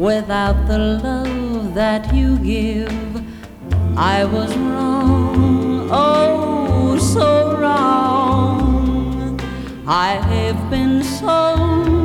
without the love that you give. I was wrong, oh so wrong. I've been so